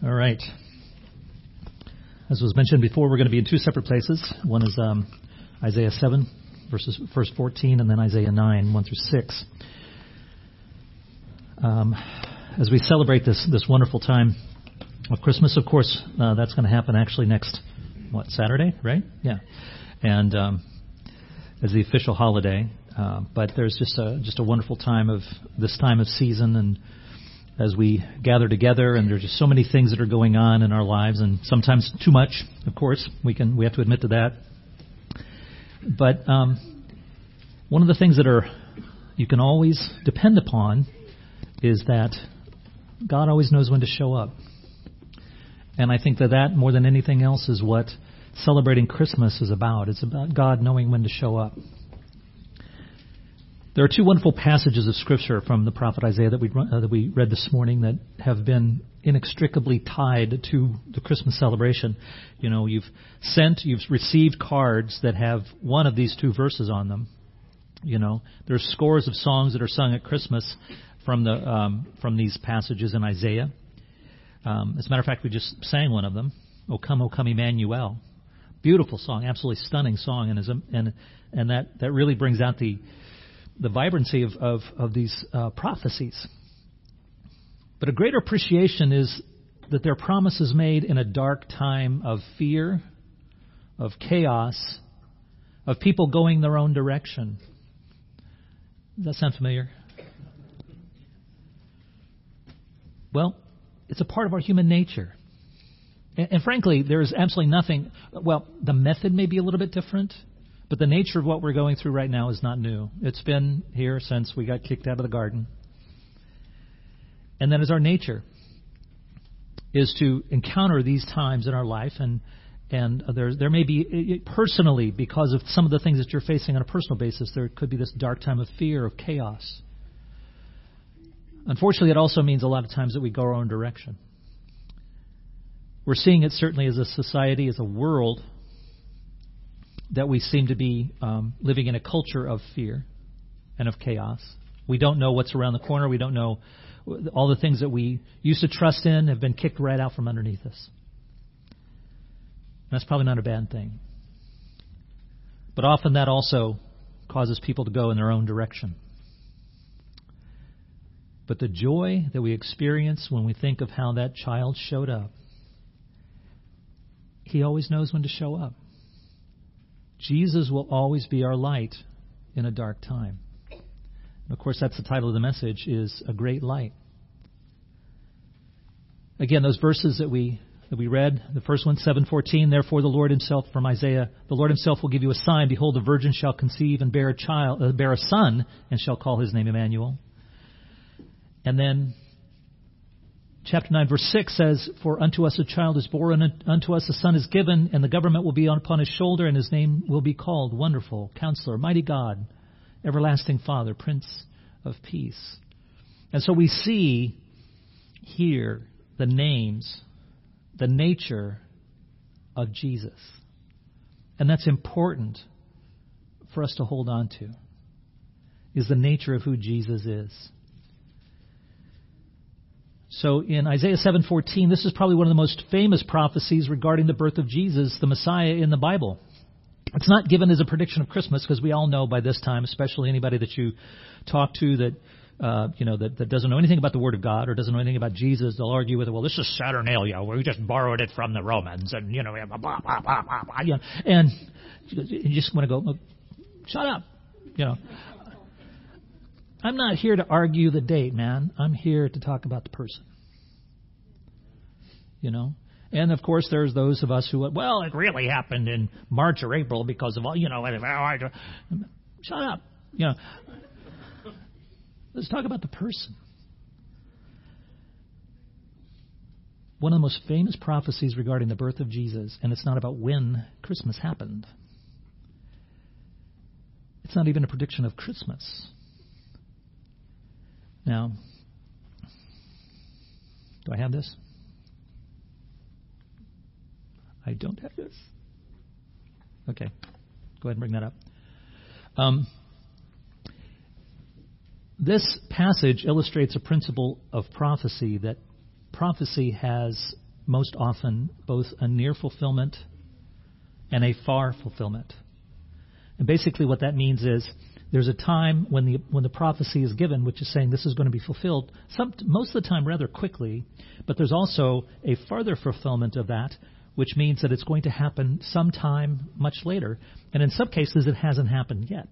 All right. As was mentioned before, we're going to be in two separate places. One is Isaiah 7, verse 14, and then Isaiah 9, 1 through 6. As we celebrate this wonderful time of Christmas, of course, that's going to happen actually next, Saturday, right? Yeah. And as the official holiday. But there's just a wonderful time of this time of season, and as we gather together, and there's just so many things that are going on in our lives, and sometimes too much, of course. We have to admit to that. But one of the things that you can always depend upon is that God always knows when to show up. And I think that more than anything else is what celebrating Christmas is about. It's about God knowing when to show up. There are two wonderful passages of Scripture from the prophet Isaiah that we read this morning that have been inextricably tied to the Christmas celebration. You know, you've received cards that have one of these two verses on them. You know, there's scores of songs that are sung at Christmas from these passages in Isaiah. As a matter of fact, we just sang one of them, O Come, Emmanuel. Beautiful song, absolutely stunning song, and that really brings out the vibrancy of these prophecies. But a greater appreciation is that they're promises made in a dark time of fear, of chaos, of people going their own direction. Does that sound familiar? Well, it's a part of our human nature. And frankly, there is absolutely nothing. Well, the method may be a little bit different, but the nature of what we're going through right now is not new. It's been here since we got kicked out of the garden. And that is our nature, is to encounter these times in our life. And there may be, personally, because of some of the things that you're facing on a personal basis, there could be this dark time of fear, of chaos. Unfortunately, it also means a lot of times that we go our own direction. We're seeing it certainly as a society, as a world, that we seem to be living in a culture of fear and of chaos. We don't know what's around the corner. We don't know all the things that we used to trust in have been kicked right out from underneath us. That's probably not a bad thing. But often that also causes people to go in their own direction. But the joy that we experience when we think of how that child showed up, he always knows when to show up. Jesus will always be our light in a dark time. And of course, that's the title of the message, is A Great Light. Again, those verses that we read, the first one, 7:14, therefore the Lord himself, from Isaiah, the Lord himself will give you a sign. Behold, the virgin shall conceive and bear a son, and shall call his name Emmanuel. And then chapter 9, verse 6 says, for unto us a child is born, and unto us a son is given, and the government will be upon his shoulder, and his name will be called Wonderful, Counselor, Mighty God, Everlasting Father, Prince of Peace. And so we see here the names, the nature of Jesus. And that's important for us to hold on to, is the nature of who Jesus is. So in Isaiah 7:14, this is probably one of the most famous prophecies regarding the birth of Jesus, the Messiah, in the Bible. It's not given as a prediction of Christmas, because we all know by this time, especially anybody that you talk to that that doesn't know anything about the Word of God or doesn't know anything about Jesus, they'll argue with it. Well, this is Saturnalia. We just borrowed it from the Romans, and blah blah blah blah blah. And you just want to go, shut up. I'm not here to argue the date, man. I'm here to talk about the person. And of course, there's those of us who, well, it really happened in March or April because of all, shut up. Let's talk about the person. One of the most famous prophecies regarding the birth of Jesus, and it's not about when Christmas happened. It's not even a prediction of Christmas. Now, do I have this? I don't have this. Okay, go ahead and bring that up. This passage illustrates a principle of prophecy, that prophecy has most often both a near fulfillment and a far fulfillment. And basically what that means is there's a time when the prophecy is given, which is saying this is going to be fulfilled, most of the time rather quickly, but there's also a further fulfillment of that, which means that it's going to happen sometime much later. And in some cases, it hasn't happened yet.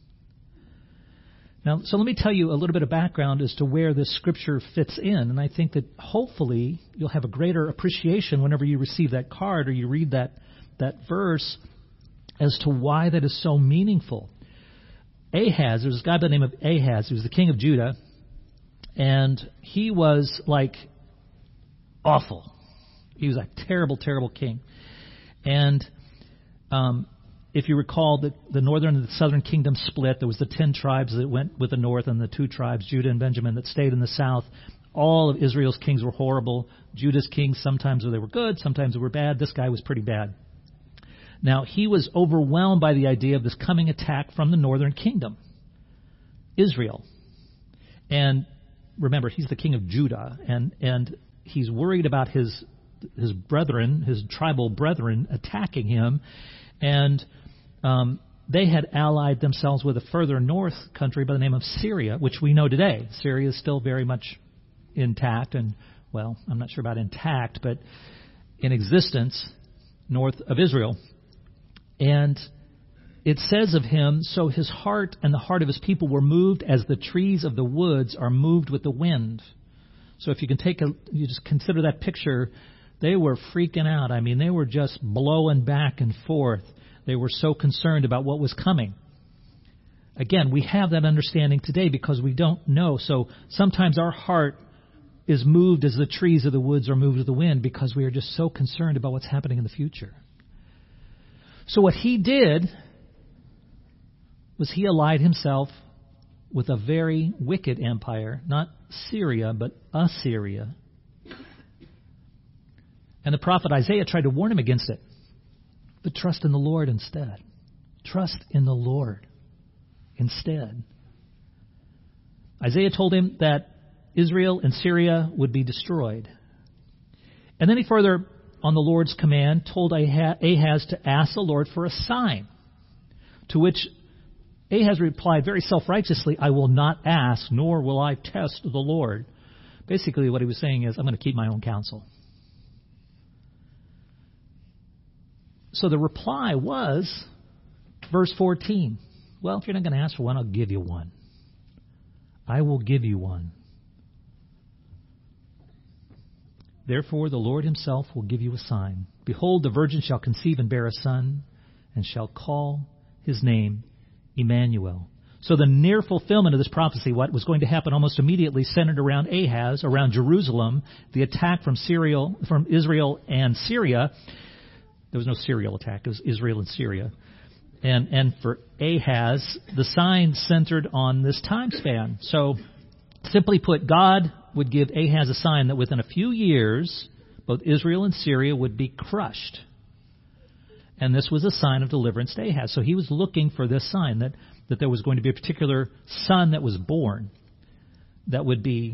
Now, so let me tell you a little bit of background as to where this scripture fits in. And I think that hopefully you'll have a greater appreciation whenever you receive that card or you read that verse as to why that is so meaningful. Ahaz, there was a guy by the name of Ahaz, who was the king of Judah, and he was like awful. He was a terrible, terrible king. And if you recall, the northern and the southern kingdom split. There was the 10 tribes that went with the north and the 2 tribes, Judah and Benjamin, that stayed in the south. All of Israel's kings were horrible. Judah's kings, sometimes they were good, sometimes they were bad. This guy was pretty bad. Now, he was overwhelmed by the idea of this coming attack from the northern kingdom, Israel. And remember, he's the king of Judah, and he's worried about his brethren, his tribal brethren, attacking him. And they had allied themselves with a further north country by the name of Syria, which we know today. Syria is still very much intact, and, well, I'm not sure about intact, but in existence north of Israel. And it says of him, so his heart and the heart of his people were moved as the trees of the woods are moved with the wind. So if you can you just consider that picture, they were freaking out. I mean, they were just blowing back and forth. They were so concerned about what was coming. Again, we have that understanding today because we don't know. So sometimes our heart is moved as the trees of the woods are moved with the wind because we are just so concerned about what's happening in the future. So what he did was he allied himself with a very wicked empire, not Syria, but Assyria. And the prophet Isaiah tried to warn him against it. But trust in the Lord instead. Trust in the Lord instead. Isaiah told him that Israel and Syria would be destroyed. And then he further, on the Lord's command, told Ahaz to ask the Lord for a sign. To which Ahaz replied very self-righteously, I will not ask, nor will I test the Lord. Basically what he was saying is, I'm going to keep my own counsel. So the reply was, verse 14, well, if you're not going to ask for one, I'll give you one. I will give you one. Therefore the Lord himself will give you a sign. Behold, the virgin shall conceive and bear a son, and shall call his name Emmanuel. So the near fulfillment of this prophecy, what was going to happen almost immediately, centered around Ahaz, around Jerusalem, the attack from Israel and Syria. There was no Syrian attack, it was Israel and Syria. And for Ahaz, the sign centered on this time span. So simply put, God would give Ahaz a sign that within a few years, both Israel and Syria would be crushed. And this was a sign of deliverance to Ahaz. So he was looking for this sign, that there was going to be a particular son that was born that would be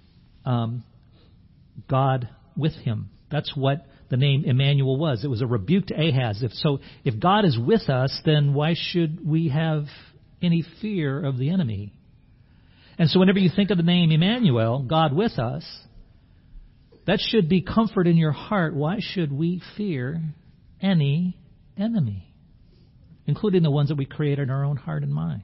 God with him. That's what the name Emmanuel was. It was a rebuke to Ahaz. If God is with us, then why should we have any fear of the enemy? And so whenever you think of the name Emmanuel, God with us, that should be comfort in your heart. Why should we fear any enemy, including the ones that we create in our own heart and mind?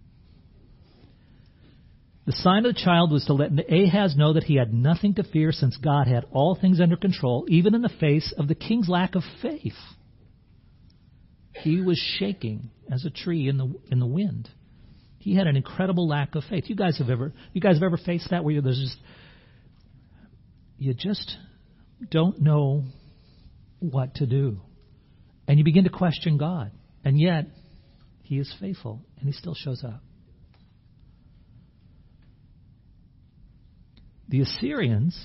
The sign of the child was to let Ahaz know that he had nothing to fear, since God had all things under control, even in the face of the king's lack of faith. He was shaking as a tree in the wind. He had an incredible lack of faith. You guys have ever faced that, where you just don't know what to do, and you begin to question God, and yet He is faithful, and He still shows up. The Assyrians,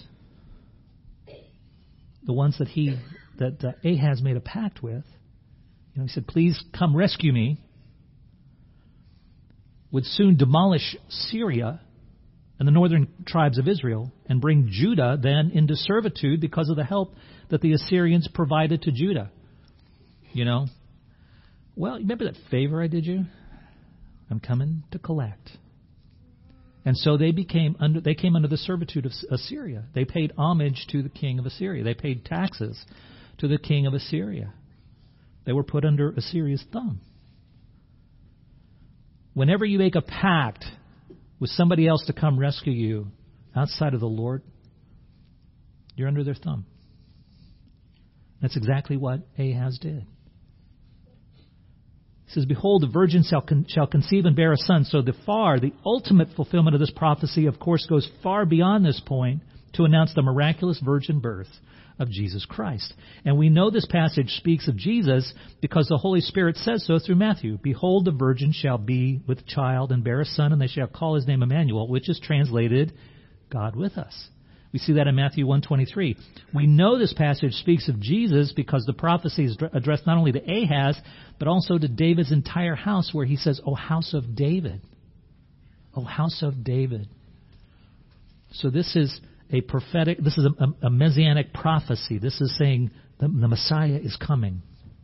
the ones that Ahaz made a pact with, he said, "Please come rescue me," would soon demolish Syria and the northern tribes of Israel, and bring Judah then into servitude because of the help that the Assyrians provided to Judah. You know, well, remember that favor I did you? I'm coming to collect. And so they came under the servitude of Assyria. They paid homage to the king of Assyria. They paid taxes to the king of Assyria. They were put under Assyria's thumb. Whenever you make a pact with somebody else to come rescue you outside of the Lord, you're under their thumb. That's exactly what Ahaz did. It says, behold, the virgin shall conceive and bear a son. So the ultimate fulfillment of this prophecy, of course, goes far beyond this point to announce the miraculous virgin birth of Jesus Christ. And we know this passage speaks of Jesus because the Holy Spirit says so through Matthew. Behold, the virgin shall be with child and bear a son, and they shall call his name Emmanuel, which is translated, God with us. We see that in Matthew 1:23. We know this passage speaks of Jesus because the prophecy is addressed not only to Ahaz, but also to David's entire house, where he says, O house of David. O house of David. So this is a prophetic, this is a messianic prophecy. This is saying the Messiah is coming.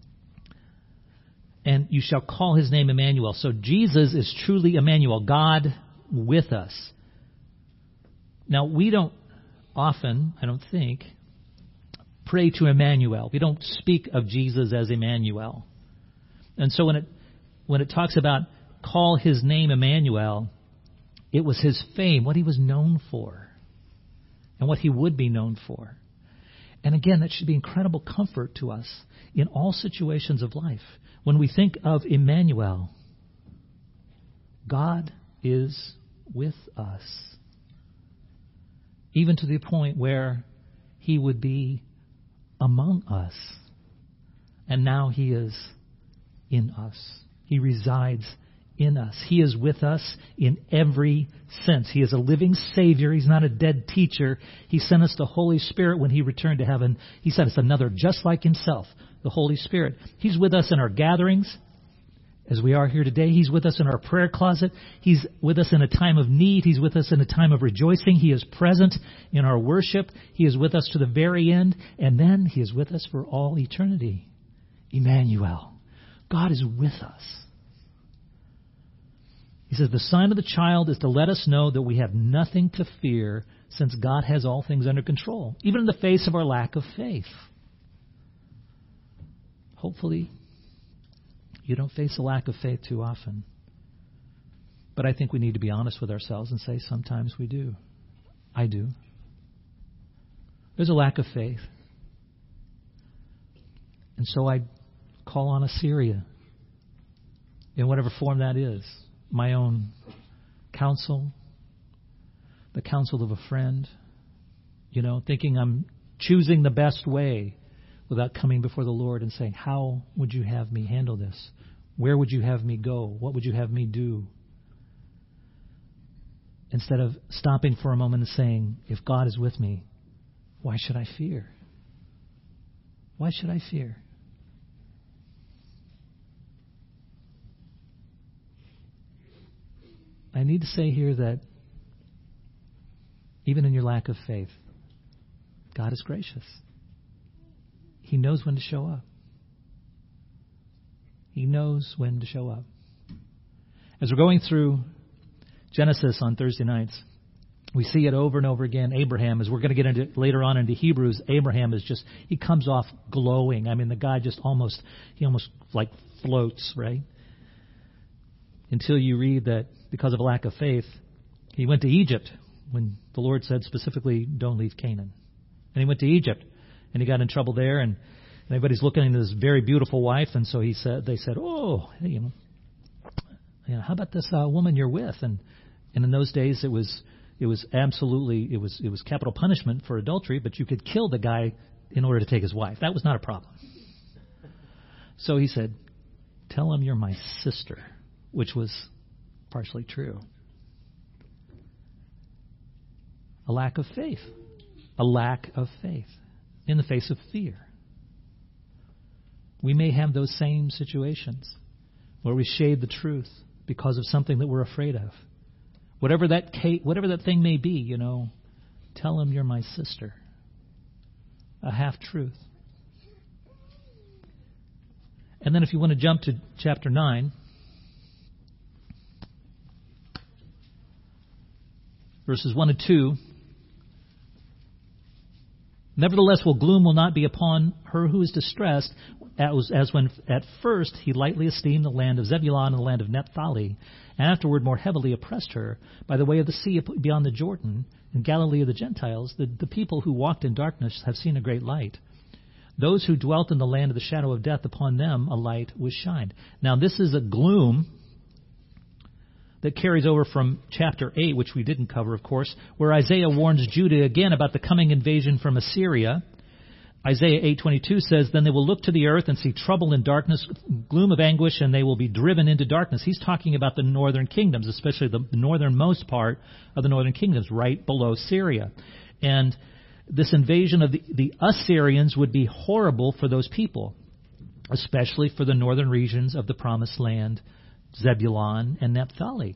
And you shall call his name Emmanuel. So Jesus is truly Emmanuel, God with us. Now, we don't often, I don't think, pray to Emmanuel. We don't speak of Jesus as Emmanuel. And so when it talks about call his name Emmanuel, it was his fame, what he was known for, and what he would be known for. And again, that should be incredible comfort to us in all situations of life. When we think of Emmanuel, God is with us, even to the point where he would be among us. And now he is in us. He resides in us. He is with us in every sense. He is a living Savior. He's not a dead teacher. He sent us the Holy Spirit when he returned to heaven. He sent us another just like himself, the Holy Spirit. He's with us in our gatherings, as we are here today. He's with us in our prayer closet. He's with us in a time of need. He's with us in a time of rejoicing. He is present in our worship. He is with us to the very end. And then he is with us for all eternity. Emmanuel. God is with us. He says, the sign of the child is to let us know that we have nothing to fear, since God has all things under control, even in the face of our lack of faith. Hopefully, you don't face a lack of faith too often. But I think we need to be honest with ourselves and say sometimes we do. I do. There's a lack of faith. And so I call on Assyria, in whatever form that is. My own counsel, the counsel of a friend, thinking I'm choosing the best way without coming before the Lord and saying, how would you have me handle this? Where would you have me go? What would you have me do? Instead of stopping for a moment and saying, if God is with me, why should I fear? Why should I fear? I need to say here that even in your lack of faith, God is gracious. He knows when to show up. He knows when to show up. As we're going through Genesis on Thursday nights, we see it over and over again. Abraham, as we're going to get into later on into Hebrews, Abraham is just, he comes off glowing. I mean, the guy just almost like floats, right? Until you read that because of a lack of faith, he went to Egypt when the Lord said specifically, don't leave Canaan. And he went to Egypt, and he got in trouble there, and everybody's looking at this very beautiful wife, and so they said, oh, hey, how about this woman you're with? And in those days, it was capital punishment for adultery, but you could kill the guy in order to take his wife. That was not a problem. So he said, tell him you're my sister, which was partially true. A lack of faith. A lack of faith in the face of fear. We may have those same situations where we shade the truth because of something that we're afraid of. Whatever that thing may be, tell them you're my sister. A half-truth. And then if you want to jump to chapter 9, verses 1 and 2, nevertheless, gloom will not be upon her who is distressed, as when at first he lightly esteemed the land of Zebulun and the land of Naphtali, and afterward more heavily oppressed her by the way of the sea beyond the Jordan, in Galilee of the Gentiles. The people who walked in darkness have seen a great light. Those who dwelt in the land of the shadow of death, upon them a light was shined. Now this is a gloom that carries over from chapter 8, which we didn't cover, of course, where Isaiah warns Judah again about the coming invasion from Assyria. Isaiah 8:22 says, "Then they will look to the earth and see trouble and darkness, gloom of anguish, and they will be driven into darkness." He's talking about the northern kingdoms, especially the northernmost part of the northern kingdoms, right below Syria. And this invasion of the Assyrians would be horrible for those people, especially for the northern regions of the Promised Land, Zebulun and Naphtali.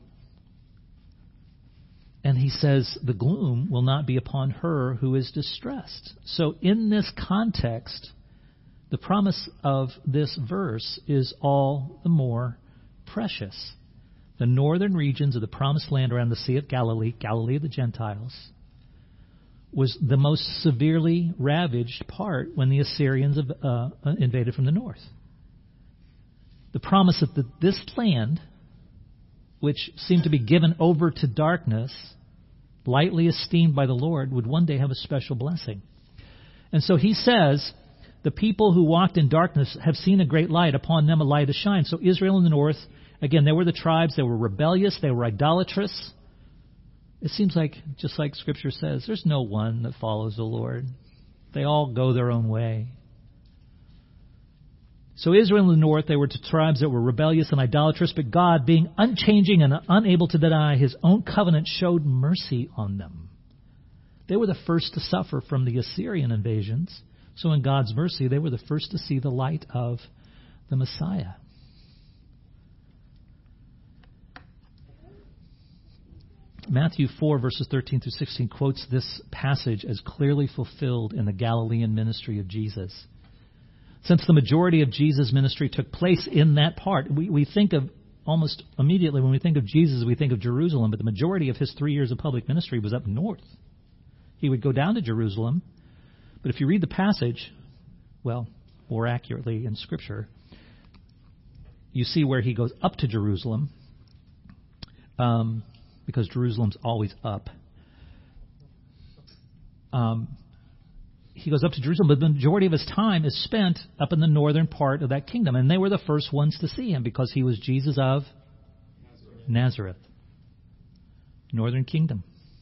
And he says, the gloom will not be upon her who is distressed. So in this context, the promise of this verse is all the more precious. The northern regions of the Promised Land around the Sea of Galilee, Galilee of the Gentiles, was the most severely ravaged part when the Assyrians invaded from the north. The promise that this land, which seemed to be given over to darkness, lightly esteemed by the Lord, would one day have a special blessing. And so he says, the people who walked in darkness have seen a great light. Upon them a light has shined. So Israel in the north, again, they were the tribes. They were rebellious. They were idolatrous. It seems like, just like Scripture says, there's no one that follows the Lord. They all go their own way. So Israel in the north, they were tribes that were rebellious and idolatrous, but God, being unchanging and unable to deny His own covenant, showed mercy on them. They were the first to suffer from the Assyrian invasions. So in God's mercy, they were the first to see the light of the Messiah. Matthew 4, verses 13 through 16 quotes this passage as clearly fulfilled in the Galilean ministry of Jesus. Since the majority of Jesus' ministry took place in that part, we think of, almost immediately when we think of Jesus, we think of Jerusalem, but the majority of His 3 years of public ministry was up north. He would go down to Jerusalem, but if you read the passage, well, more accurately in Scripture, you see where He goes up to Jerusalem, because Jerusalem's always up. He goes up to Jerusalem, but the majority of His time is spent up in the northern part of that kingdom. And they were the first ones to see Him because He was Jesus of Nazareth. Northern kingdom.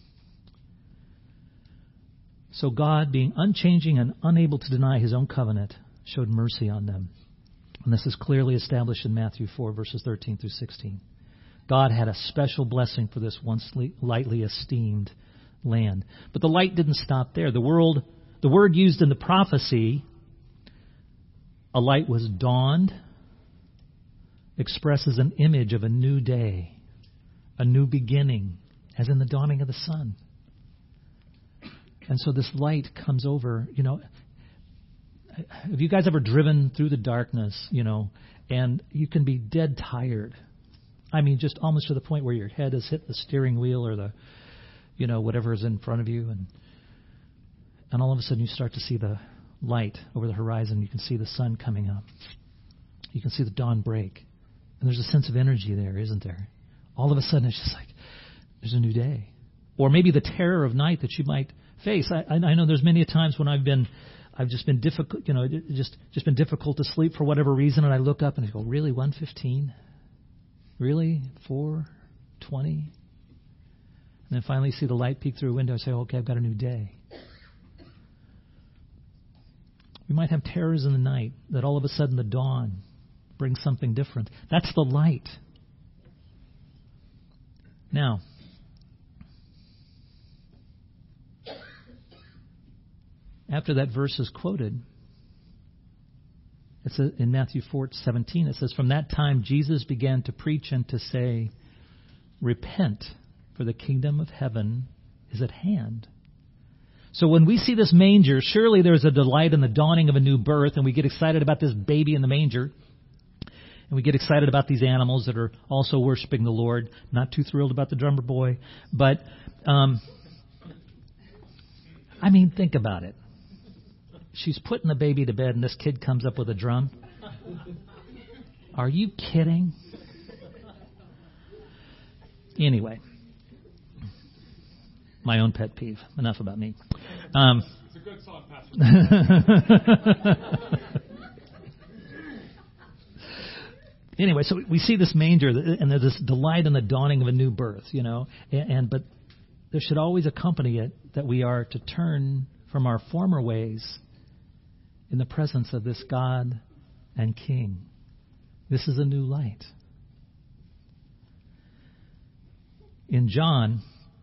So God, being unchanging and unable to deny His own covenant, showed mercy on them. And this is clearly established in Matthew 4, verses 13 through 16. God had a special blessing for this once lightly esteemed land. But the light didn't stop there. The word used in the prophecy, a light was dawned, expresses an image of a new day, a new beginning, as in the dawning of the sun. And so this light comes over, have you guys ever driven through the darkness, and you can be dead tired? I mean, just almost to the point where your head has hit the steering wheel or the, whatever is in front of you. And all of a sudden you start to see the light over the horizon. You can see the sun coming up. You can see the dawn break. And there's a sense of energy there, isn't there? All of a sudden it's just like, there's a new day. Or maybe the terror of night that you might face. I know there's many times when I've just been difficult, just been difficult to sleep for whatever reason. And I look up and I go, really, 1:15? Really? 4:20? And then finally see the light peek through a window and say, okay, I've got a new day. We might have terrors in the night that all of a sudden the dawn brings something different. That's the light. Now, after that verse is quoted, it's in Matthew 4:17, it says, "From that time Jesus began to preach and to say, 'Repent, for the kingdom of heaven is at hand. So when we see this manger, surely there's a delight in the dawning of a new birth, and we get excited about this baby in the manger. And we get excited about these animals that are also worshiping the Lord. Not too thrilled about the drummer boy. But, think about it. She's putting the baby to bed, and this kid comes up with a drum. Are you kidding? Anyway. My own pet peeve. Enough about me. It's a good song, Pastor. Anyway, so we see this manger, and there's this delight in the dawning of a new birth, but there should always accompany it that we are to turn from our former ways in the presence of this God and King. This is a new light. In John,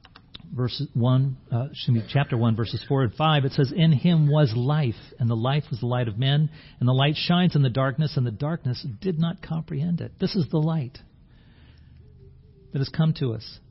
chapter 1, verses 4 and 5, it says, "In him was life, and the life was the light of men, and the light shines in the darkness, and the darkness did not comprehend it." This is the light that has come to us.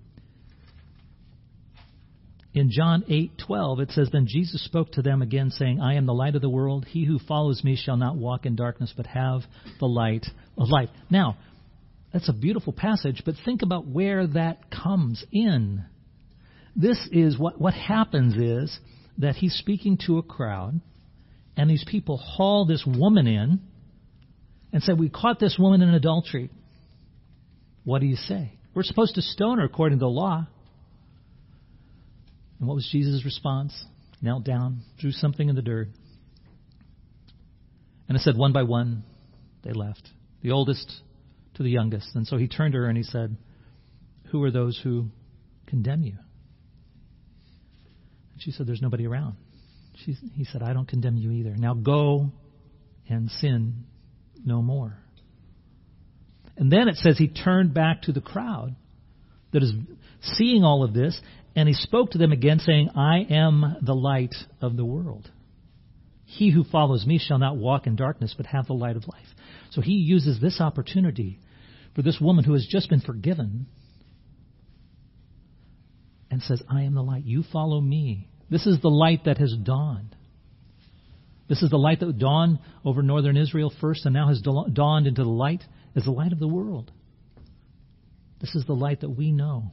In John 8:12, it says, "Then Jesus spoke to them again, saying, I am the light of the world. He who follows me shall not walk in darkness, but have the light of life." Now, that's a beautiful passage, but think about where that comes in. This is what happens is that he's speaking to a crowd, and these people haul this woman in and say, "We caught this woman in adultery. What do you say?" We're supposed to stone her according to the law. And what was Jesus' response? Knelt down, threw something in the dirt. And it said, one by one, they left, the oldest to the youngest. And so he turned to her and he said, "Who are those who condemn you?" She said, "There's nobody around." He said, "I don't condemn you either. Now go and sin no more." And then it says he turned back to the crowd that is seeing all of this, and he spoke to them again, saying, "I am the light of the world. He who follows me shall not walk in darkness, but have the light of life." So he uses this opportunity for this woman who has just been forgiven and says, "I am the light. You follow me." This is the light that has dawned. This is the light that dawned over northern Israel first and now has dawned into the light as the light of the world. This is the light that we know.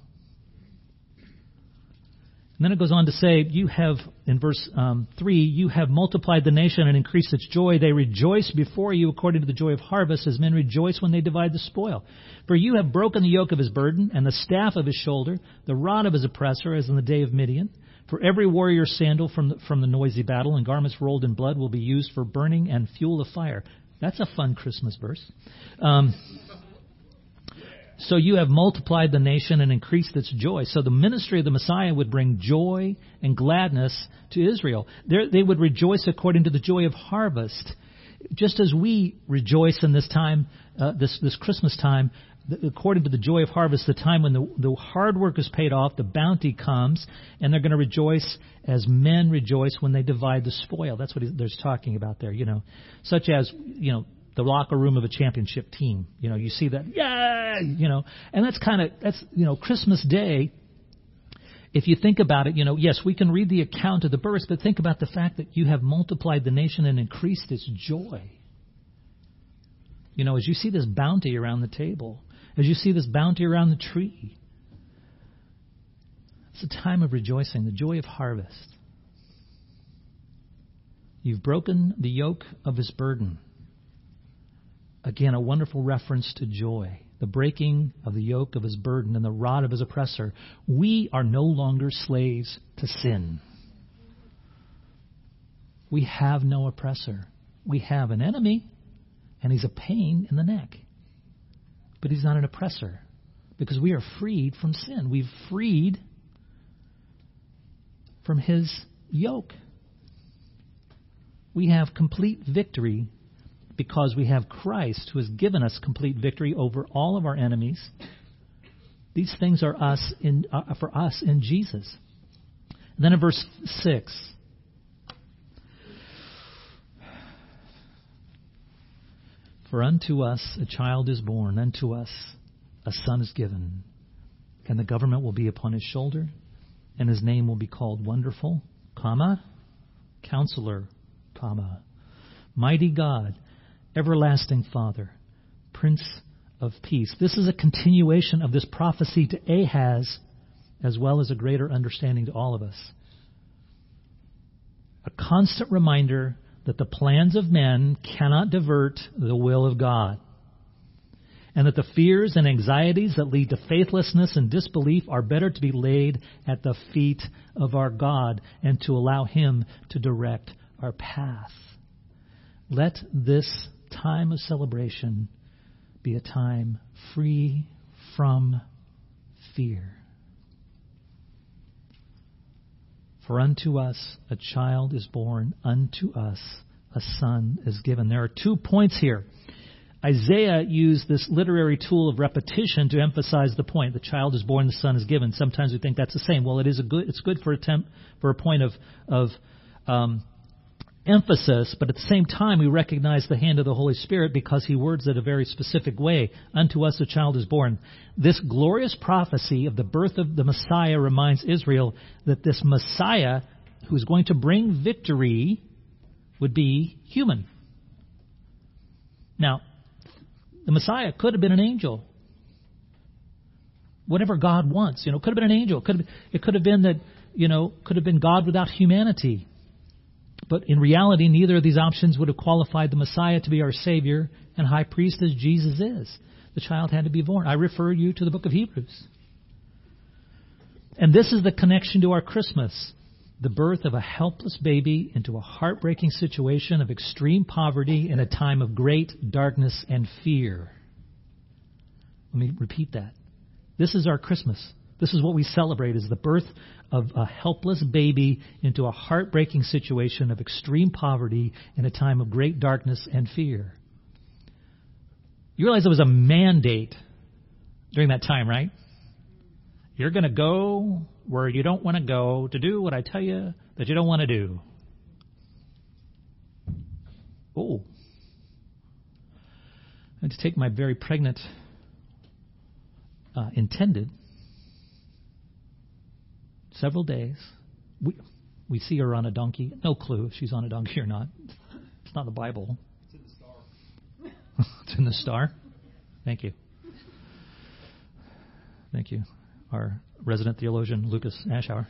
And then it goes on to say, you have, in verse 3, "You have multiplied the nation and increased its joy. They rejoice before you according to the joy of harvest, as men rejoice when they divide the spoil. For you have broken the yoke of his burden and the staff of his shoulder, the rod of his oppressor, as in the day of Midian. For every warrior's sandal from the noisy battle and garments rolled in blood will be used for burning and fuel of fire." That's a fun Christmas verse. "So you have multiplied the nation and increased its joy." So the ministry of the Messiah would bring joy and gladness to Israel. They would rejoice according to the joy of harvest. Just as we rejoice in this time, this Christmas time, according to the joy of harvest, the time when the hard work is paid off, the bounty comes, and they're going to rejoice as men rejoice when they divide the spoil. That's what there's talking about there, such as, the locker room of a championship team. You see that, and that's Christmas Day. If you think about it, yes, we can read the account of the birth, but think about the fact that you have multiplied the nation and increased its joy. As you see this bounty around the table, as you see this bounty around the tree, it's a time of rejoicing, the joy of harvest. You've broken the yoke of his burden. Again, a wonderful reference to joy. The breaking of the yoke of his burden and the rod of his oppressor. We are no longer slaves to sin. We have no oppressor. We have an enemy, and he's a pain in the neck. But he's not an oppressor, because we are freed from sin. We've freed from his yoke. We have complete victory because we have Christ, who has given us complete victory over all of our enemies. These things are for us in Jesus. And then in verse 6, "For unto us a child is born, unto us a son is given, and the government will be upon his shoulder, and his name will be called Wonderful, Counselor, Mighty God, Everlasting Father, Prince of Peace. This is a continuation of this prophecy to Ahaz, as well as a greater understanding to all of us. A constant reminder that the plans of men cannot divert the will of God, and that the fears and anxieties that lead to faithlessness and disbelief are better to be laid at the feet of our God and to allow Him to direct our path. Let this time of celebration be a time free from fear. For unto us a child is born, unto us a son is given. There are 2 points here. Isaiah used this literary tool of repetition to emphasize the point. The child is born, the son is given. Sometimes we think that's the same. Well, it's good for a point of emphasis, but at the same time we recognize the hand of the Holy Spirit because He words it a very specific way. Unto us a child is born. This glorious prophecy of the birth of the Messiah reminds Israel that this Messiah, who is going to bring victory, would be human. Now, the Messiah could have been an angel. Whatever God wants, could have been an angel. It could have been that, could have been God without humanity. But in reality, neither of these options would have qualified the Messiah to be our Savior and High Priest as Jesus is. The child had to be born. I refer you to the book of Hebrews. And this is the connection to our Christmas. The birth of a helpless baby into a heartbreaking situation of extreme poverty in a time of great darkness and fear. Let me repeat that. This is our Christmas. This is what we celebrate, is the birth of a helpless baby into a heartbreaking situation of extreme poverty in a time of great darkness and fear. You realize there was a mandate during that time, right? You're going to go where you don't want to go to do what I tell you that you don't want to do. Oh. I had to take my very pregnant intended several days. We see her on a donkey. No clue if she's on a donkey or not. It's not the Bible. It's in the star. It's in the star? Thank you. Thank you. Our resident theologian, Lucas Ashauer.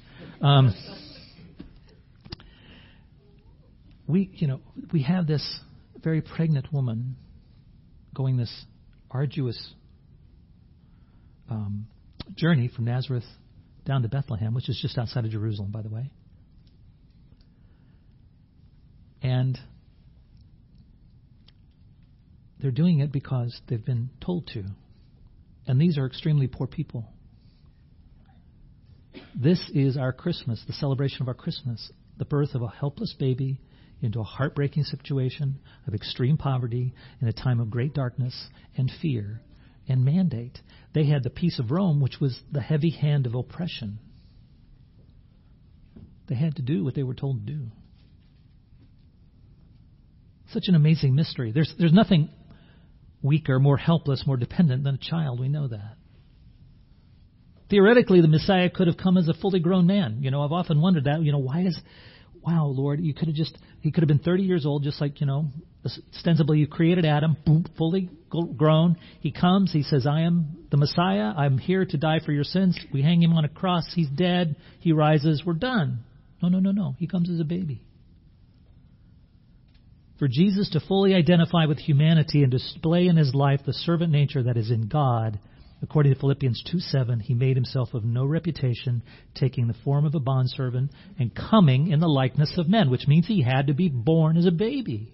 We have this very pregnant woman going this arduous journey from Nazareth down to Bethlehem, which is just outside of Jerusalem, by the way. And they're doing it because they've been told to. And these are extremely poor people. This is our Christmas, the celebration of our Christmas, the birth of a helpless baby into a heartbreaking situation of extreme poverty in a time of great darkness and fear and mandate. They had the peace of Rome, which was the heavy hand of oppression. They had to do what they were told to do. Such an amazing mystery. There's nothing weaker, more helpless, more dependent than a child. We know that. Theoretically, the Messiah could have come as a fully grown man. I've often wondered that. Wow, Lord, he could have been 30 years old, just like, ostensibly you created Adam, boom, fully grown. He comes, he says, I am the Messiah. I'm here to die for your sins. We hang him on a cross. He's dead. He rises. We're done. No. He comes as a baby. For Jesus to fully identify with humanity and display in his life the servant nature that is in God, according to Philippians 2:7, he made himself of no reputation, taking the form of a bondservant and coming in the likeness of men, which means he had to be born as a baby.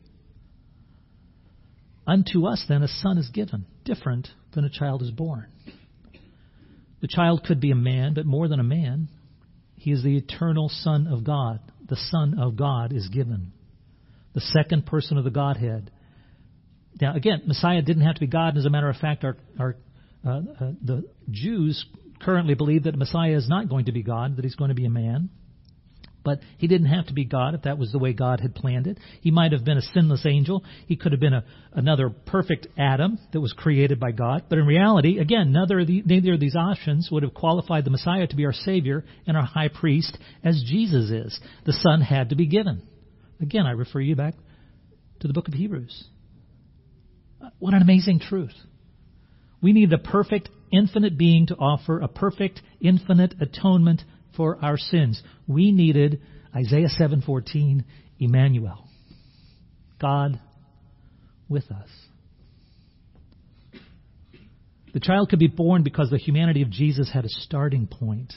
Unto us, then, a son is given, different than a child is born. The child could be a man, but more than a man. He is the eternal Son of God. The Son of God is given. The second person of the Godhead. Now, again, Messiah didn't have to be God. And as a matter of fact, the Jews currently believe that Messiah is not going to be God, that he's going to be a man. But he didn't have to be God if that was the way God had planned it. He might have been a sinless angel. He could have been another perfect Adam that was created by God. But in reality, again, neither of these options would have qualified the Messiah to be our Savior and our high priest as Jesus is. The Son had to be given. Again, I refer you back to the book of Hebrews. What an amazing truth. We needed a perfect, infinite being to offer a perfect, infinite atonement for our sins. We needed Isaiah 7:14, Emmanuel, God with us. The child could be born because the humanity of Jesus had a starting point.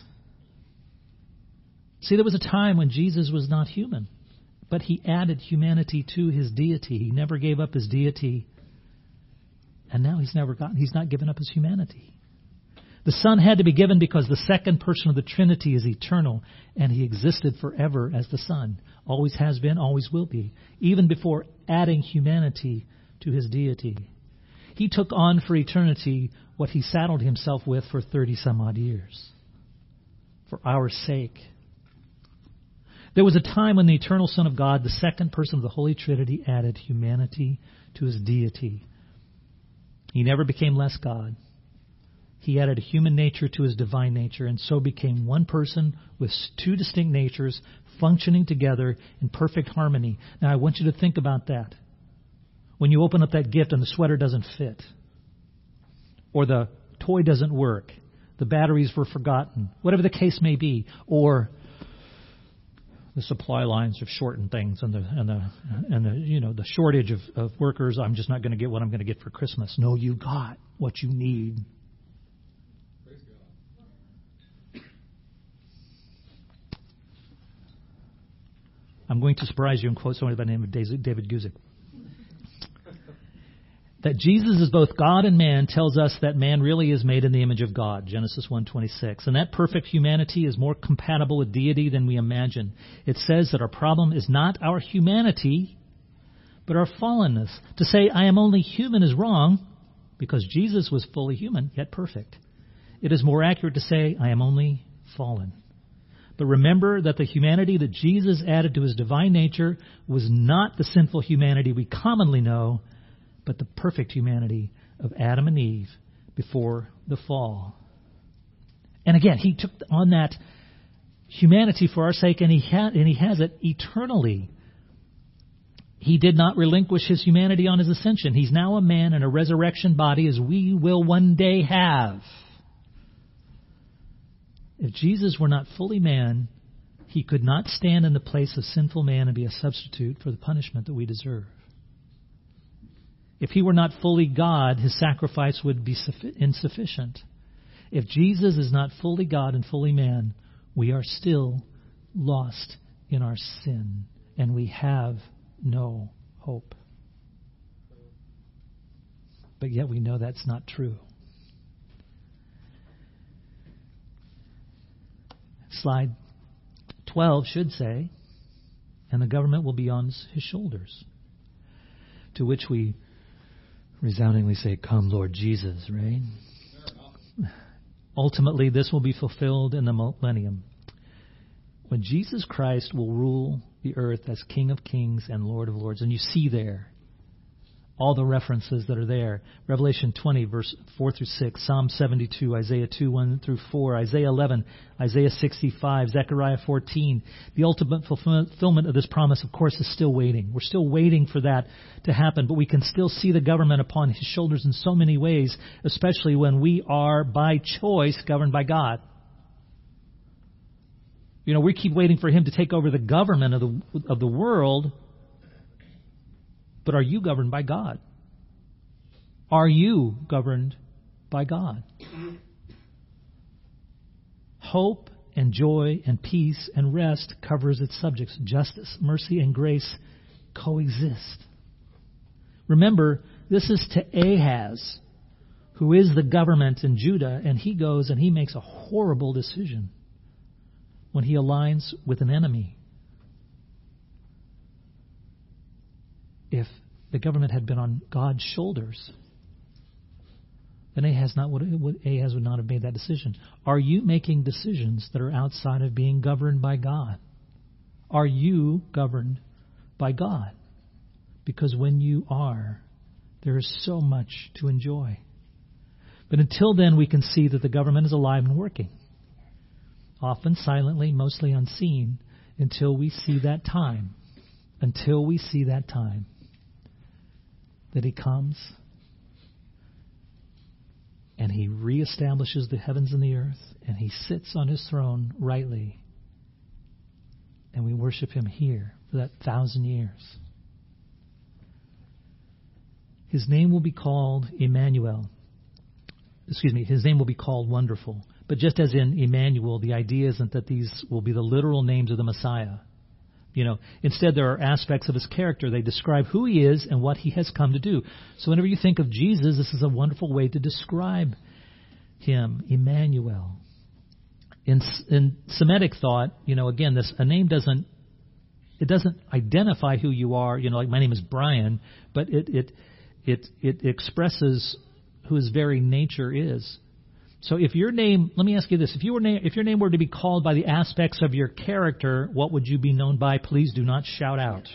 See, there was a time when Jesus was not human, but he added humanity to his deity. He never gave up his deity, and now he's not given up his humanity. The Son had to be given because the second person of the Trinity is eternal, and he existed forever as the Son. Always has been, always will be, even before adding humanity to his deity. He took on for eternity what he saddled himself with for 30-some-odd years, for our sake. There was a time when the eternal Son of God, the second person of the Holy Trinity, added humanity to his deity. He never became less God. He added a human nature to his divine nature and so became one person with two distinct natures functioning together in perfect harmony. Now, I want you to think about that. When you open up that gift and the sweater doesn't fit, or the toy doesn't work, the batteries were forgotten, whatever the case may be, or the supply lines have shortened things and the shortage of workers, I'm just not going to get what I'm going to get for Christmas. No, you got what you need. I'm going to surprise you and quote somebody by the name of David Guzik. That Jesus is both God and man tells us that man really is made in the image of God, Genesis 1:26. And that perfect humanity is more compatible with deity than we imagine. It says that our problem is not our humanity, but our fallenness. To say I am only human is wrong, because Jesus was fully human, yet perfect. It is more accurate to say I am only fallen. But remember that the humanity that Jesus added to his divine nature was not the sinful humanity we commonly know, but the perfect humanity of Adam and Eve before the fall. And again, he took on that humanity for our sake, and he has it eternally. He did not relinquish his humanity on his ascension. He's now a man in a resurrection body, as we will one day have. If Jesus were not fully man, he could not stand in the place of sinful man and be a substitute for the punishment that we deserve. If he were not fully God, his sacrifice would be insufficient. If Jesus is not fully God and fully man, we are still lost in our sin, and we have no hope. But yet we know that's not true. Slide 12 should say, and the government will be on his shoulders. To which we resoundingly say, come, Lord Jesus, right? Ultimately, this will be fulfilled in the millennium, when Jesus Christ will rule the earth as King of Kings and Lord of Lords. And you see there all the references that are there. Revelation 20, verse 4 through 6, Psalm 72, Isaiah 2, 1 through 4, Isaiah 11, Isaiah 65, Zechariah 14. The ultimate fulfillment of this promise, of course, is still waiting. We're still waiting for that to happen, but we can still see the government upon his shoulders in so many ways, especially when we are, by choice, governed by God. You know, we keep waiting for him to take over the government of the world. But are you governed by God? Are you governed by God? Hope and joy and peace and rest covers its subjects. Justice, mercy, and grace coexist. Remember, this is to Ahaz, who is the government in Judah, and he goes and he makes a horrible decision when he aligns with an enemy. If the government had been on God's shoulders, then Ahaz would not have made that decision. Are you making decisions that are outside of being governed by God? Are you governed by God? Because when you are, there is so much to enjoy. But until then, we can see that the government is alive and working. Often silently, mostly unseen, until we see that time. Until we see that time that He comes and He reestablishes the heavens and the earth, and He sits on His throne rightly, and we worship Him here for that 1,000 years. His name will be called Emmanuel. His name will be called Wonderful. But just as in Emmanuel, the idea isn't that these will be the literal names of the Messiah. Instead there are aspects of His character. They describe who He is and what He has come to do. So whenever you think of Jesus, this is a wonderful way to describe Him, Emmanuel. In Semitic thought, again, a name doesn't identify who you are. Like my name is Brian, but it expresses who His very nature is. So if your name, let me ask you this, if your name were to be called by the aspects of your character, what would you be known by? Please do not shout out.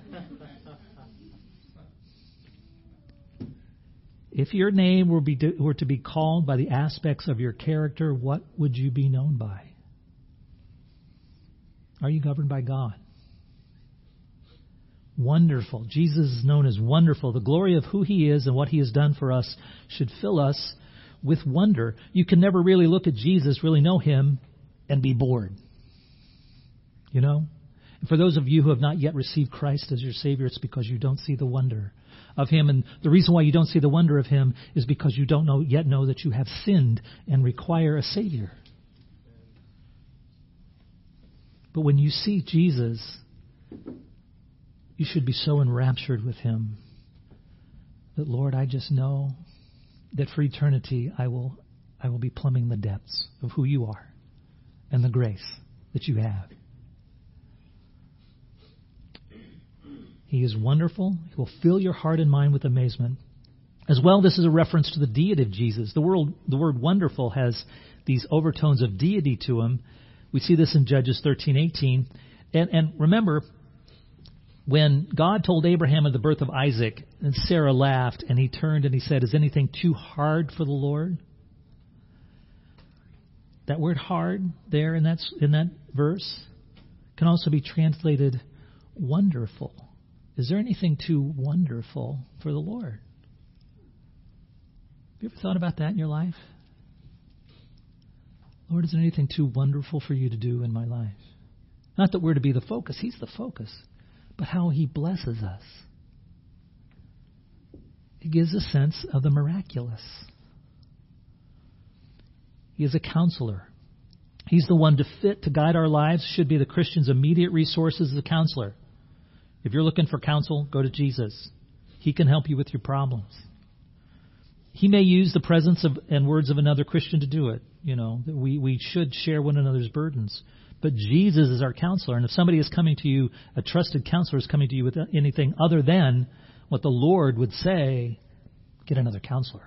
If your name were to be called by the aspects of your character, what would you be known by? Are you governed by God? Wonderful. Jesus is known as wonderful. The glory of who He is and what He has done for us should fill us with wonder. You can never really look at Jesus, really know Him, and be bored. And for those of you who have not yet received Christ as your Savior, it's because you don't see the wonder of Him. And the reason why you don't see the wonder of Him is because you don't yet know that you have sinned and require a Savior. But when you see Jesus, you should be so enraptured with Him that, Lord, I just know that for eternity I will be plumbing the depths of who You are and the grace that You have. He is wonderful. He will fill your heart and mind with amazement. As well, this is a reference to the deity of Jesus. The word wonderful has these overtones of deity to Him. We see this in Judges 13:18. And remember, when God told Abraham of the birth of Isaac, and Sarah laughed, and he turned and he said, "Is anything too hard for the Lord?" That word "hard" there in that verse can also be translated wonderful. Is there anything too wonderful for the Lord? Have you ever thought about that in your life? Lord, is there anything too wonderful for You to do in my life? Not that we're to be the focus. He's the focus. But how He blesses us. It gives a sense of the miraculous. He is a counselor. He's the one to guide our lives. Should be the Christian's immediate resources as a counselor. If you're looking for counsel, go to Jesus. He can help you with your problems. He may use the presence and words of another Christian to do it. We should share one another's burdens. But Jesus is our counselor. And if somebody is coming to you, a trusted counselor is coming to you with anything other than what the Lord would say, get another counselor.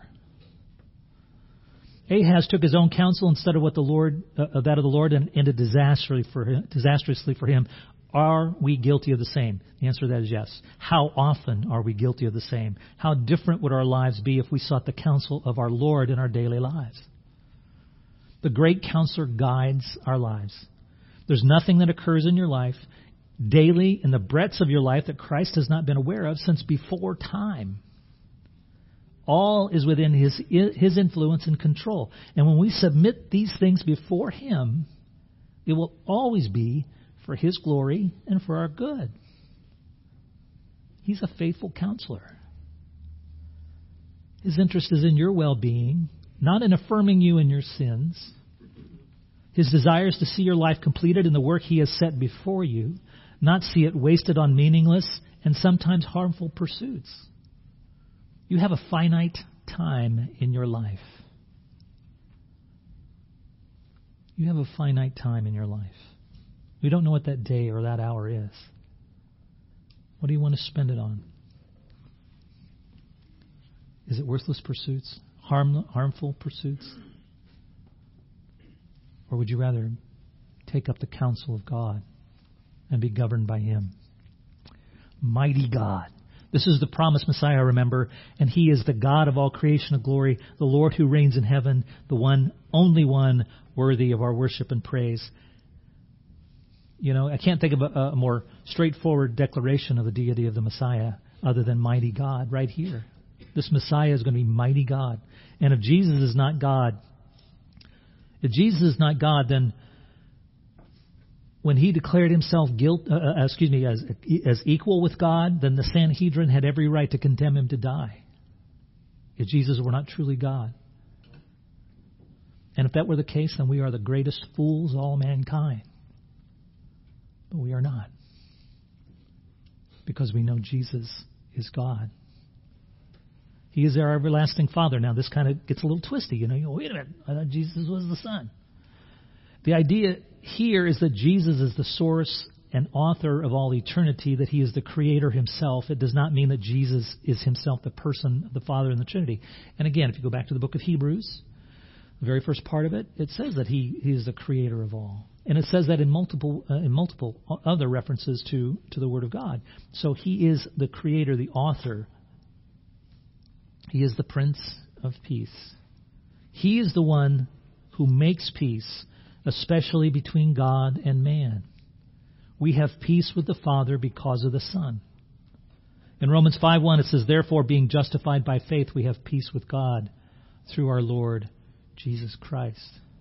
Ahaz took his own counsel instead of that of the Lord, and ended disastrously for him. Are we guilty of the same? The answer to that is yes. How often are we guilty of the same? How different would our lives be if we sought the counsel of our Lord in our daily lives? The great counselor guides our lives. There's nothing that occurs in your life daily in the breadths of your life that Christ has not been aware of since before time. All is within His influence and control. And when we submit these things before Him, it will always be for His glory and for our good. He's a faithful counselor. His interest is in your well-being, not in affirming you in your sins. His desire is to see your life completed in the work He has set before you, not see it wasted on meaningless and sometimes harmful pursuits. You have a finite time in your life. You have a finite time in your life. We don't know what that day or that hour is. What do you want to spend it on? Is it worthless pursuits? Harmful pursuits? Or would you rather take up the counsel of God and be governed by Him. Mighty God. This is the promised Messiah, remember, and He is the God of all creation of glory, the Lord who reigns in heaven, the one, only one, worthy of our worship and praise. You know, I can't think of a more straightforward declaration of the deity of the Messiah other than mighty God right here. This Messiah is going to be mighty God. And if Jesus is not God, then when He declared Himself as equal with God, then the Sanhedrin had every right to condemn Him to die. If Jesus were not truly God. And if that were the case, then we are the greatest fools of all mankind. But we are not. Because we know Jesus is God. He is our everlasting Father. Now, this kind of gets a little twisty. You know, wait a minute. I thought Jesus was the Son. The idea here is that Jesus is the source and author of all eternity, that He is the Creator Himself. It does not mean that Jesus is Himself the person of the Father in the Trinity. And again, if you go back to the book of Hebrews, the very first part of it, it says that He is the Creator of all. And it says that in multiple other references to the Word of God. So He is the Creator, the author. He is the Prince of Peace. He is the one who makes peace, especially between God and man. We have peace with the Father because of the Son. In Romans 5:1 it says, therefore, being justified by faith, we have peace with God through our Lord Jesus Christ.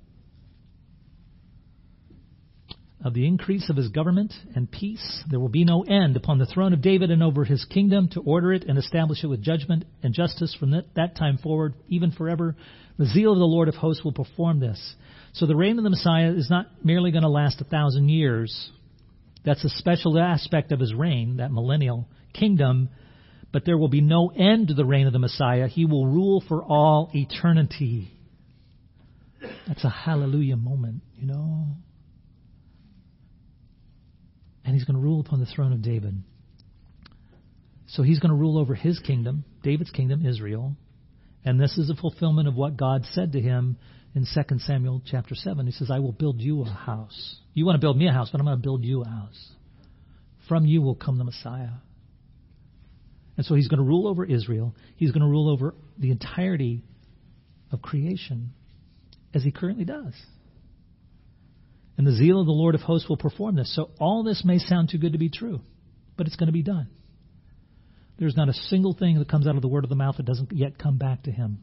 Of the increase of His government and peace, there will be no end upon the throne of David and over His kingdom, to order it and establish it with judgment and justice from that time forward, even forever. The zeal of the Lord of hosts will perform this. So the reign of the Messiah is not merely going to last 1,000 years. That's a special aspect of His reign, that millennial kingdom. But there will be no end to the reign of the Messiah. He will rule for all eternity. That's a hallelujah moment, you know. And He's going to rule upon the throne of David. So He's going to rule over His kingdom, David's kingdom, Israel. And this is a fulfillment of what God said to Him in 2 Samuel chapter 7. He says, I will build you a house. You want to build me a house, but I'm going to build you a house. From you will come the Messiah. And so He's going to rule over Israel. He's going to rule over the entirety of creation, as He currently does. And the zeal of the Lord of hosts will perform this. So all this may sound too good to be true, but it's going to be done. There's not a single thing that comes out of the word of the mouth that doesn't yet come back to Him.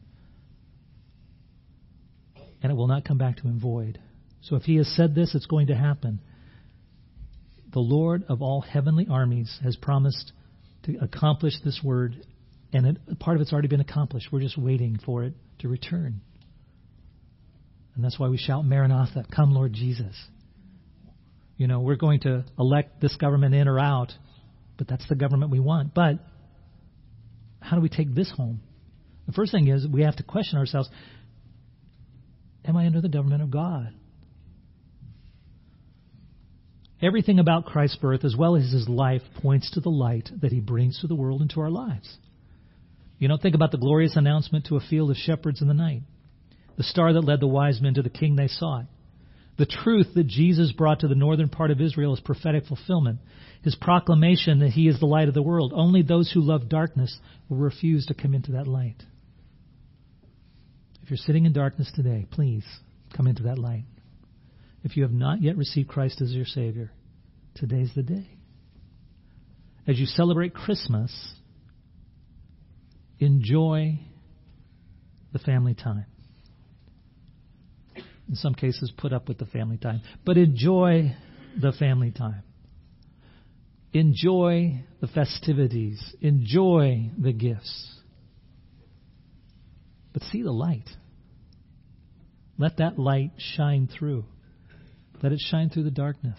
And it will not come back to Him void. So if He has said this, it's going to happen. The Lord of all heavenly armies has promised to accomplish this word, and part of it's already been accomplished. We're just waiting for it to return. And that's why we shout, Maranatha, come Lord Jesus. You know, we're going to elect this government in or out, but that's the government we want. But how do we take this home? The first thing is we have to question ourselves, am I under the government of God? Everything about Christ's birth, as well as His life, points to the light that He brings to the world and to our lives. You know, think about the glorious announcement to a field of shepherds in the night. The star that led the wise men to the king they sought. The truth that Jesus brought to the northern part of Israel is prophetic fulfillment. His proclamation that He is the light of the world. Only those who love darkness will refuse to come into that light. If you're sitting in darkness today, please come into that light. If you have not yet received Christ as your Savior, today's the day. As you celebrate Christmas, enjoy the family time. In some cases, put up with the family time. But enjoy the family time. Enjoy the festivities. Enjoy the gifts. But see the light. Let that light shine through. Let it shine through the darkness.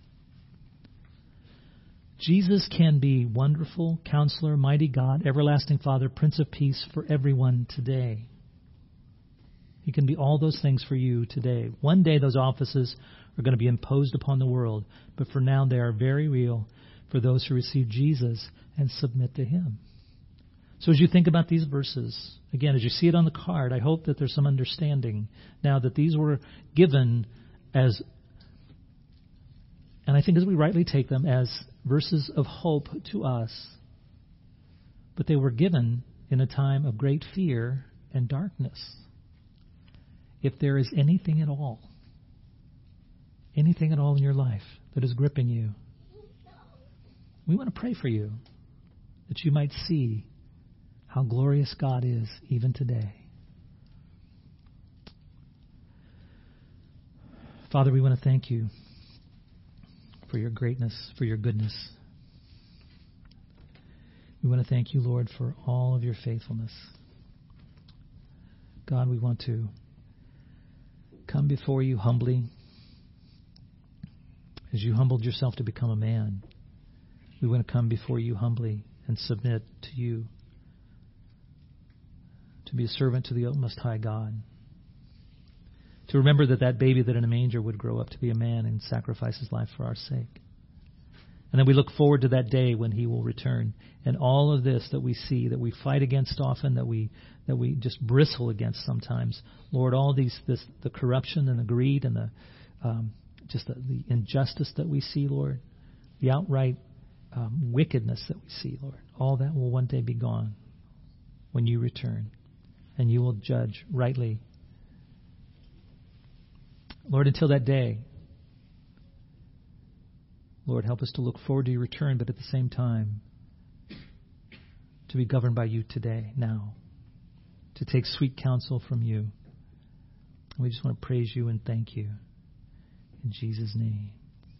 Jesus can be wonderful, Counselor, Mighty God, Everlasting Father, Prince of Peace for everyone today. He can be all those things for you today. One day those offices are going to be imposed upon the world, but for now they are very real for those who receive Jesus and submit to Him. So as you think about these verses, again, as you see it on the card, I hope that there's some understanding now that these were given as And I think as we rightly take them as verses of hope to us, but they were given in a time of great fear and darkness. If there is anything at all in your life that is gripping you, we want to pray for you that you might see how glorious God is even today. Father, we want to thank you for your greatness, for your goodness. We want to thank you, Lord, for all of your faithfulness. God, we want to come before you humbly. As you humbled yourself to become a man, we want to come before you humbly and submit to you, to be a servant to the Most High God, to remember that baby that in a manger would grow up to be a man and sacrifice his life for our sake. And then we look forward to that day when he will return. And all of this that we see, that we fight against often, that we just bristle against sometimes, Lord, all the corruption and the greed and the injustice that we see, Lord, the outright wickedness that we see, Lord, all that will one day be gone when you return, and you will judge rightly. Lord, until that day, Lord, help us to look forward to your return, but at the same time, to be governed by you today, now, to take sweet counsel from you. And we just want to praise you and thank you. In Jesus' name.